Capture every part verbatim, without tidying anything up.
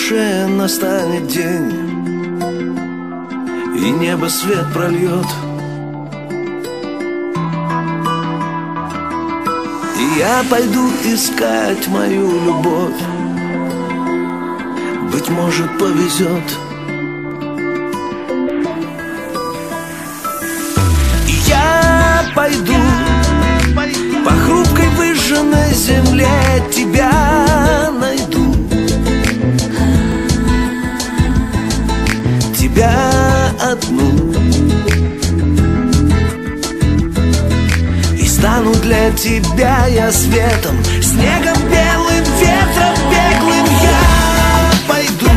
душе настанет день, и небо свет прольет, и я пойду искать мою любовь. Быть может, повезет. И я пойду по хрупкой выжженной земле, тебя найду, тебя одну, и стану для тебя я светом, снегом, белым ветром беглым. Я пойду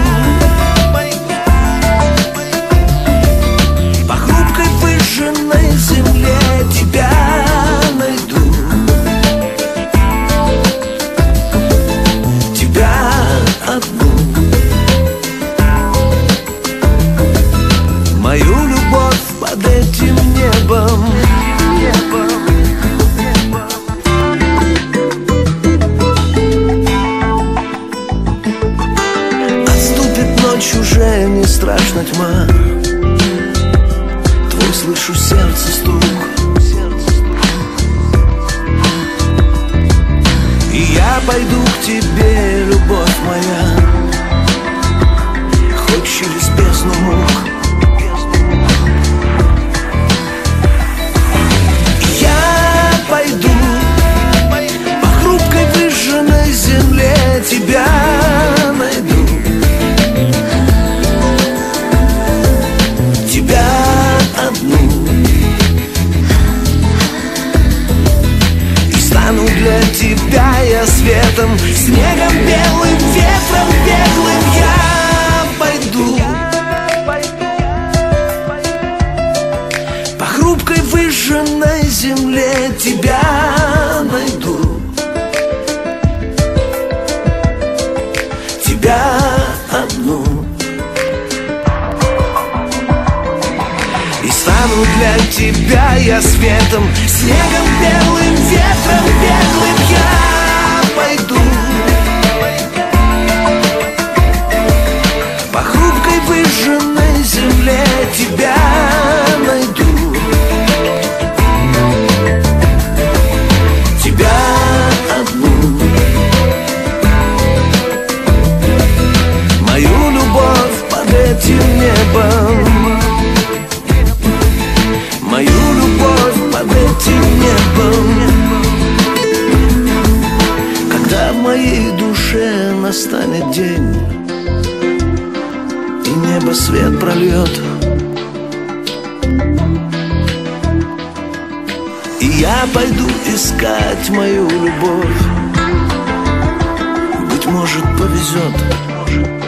по хрупкой выжженной земле, тебя найду, тебя одну, мою любовь под этим небом. Отступит ночь, уже не страшна тьма, твой слышу сердце стук, и я пойду к тебе, любовь моя, хоть через бездну мук. Пойду по хрупкой выжженной земле, тебя найду, тебя одну, и стану для тебя я светом, снегом, белым ветром беглым. Я пойду по хрупкой выжженной земле, тебя найду, тебя одну, и стану для тебя я светом, снегом, белым ветром беглым. Я пойду по хрупкой выжженной земле, тебя найду, тебя одну, мою любовь под этим небом, мою любовь под этим небом. Когда в моей душе настанет день, и небо свет прольет, и я пойду искать мою любовь. Быть может, повезет.